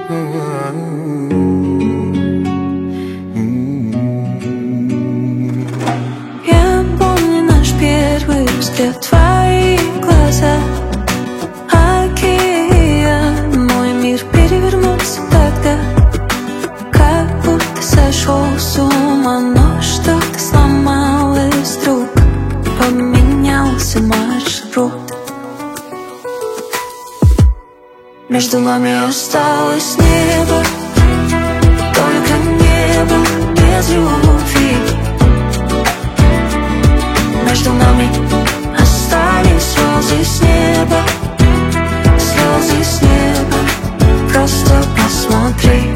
Я помню наш первый взгляд, твои глаза, океан, мой мир перевернулся тогда. Как будто сошел с ума, но что-то сломалось вдруг, поменялся маршрут. Между нами осталось небо, только небо без любви. Между нами остались слезы с неба, слезы с неба. Просто посмотри.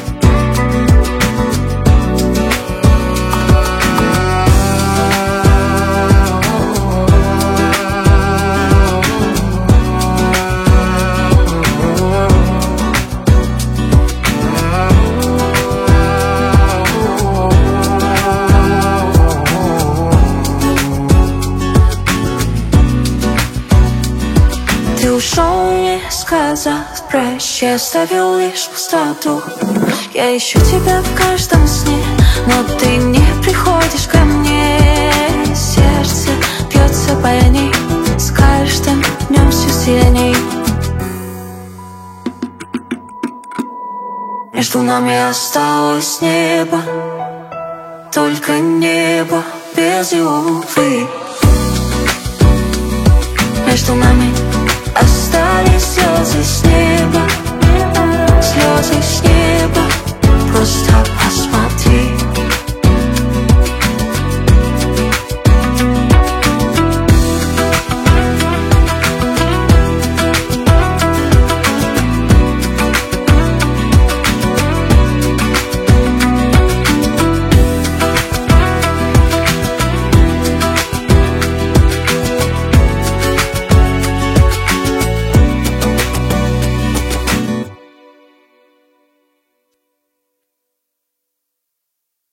Ты ушел, не сказав прощай, оставил лишь пустоту. Я ищу тебя в каждом сне, но ты не приходишь ко мне. Сердце бьется баяней, с каждым днем все сильней. Между нами осталось небо, только небо без любви. Между нами остались слезы с неба,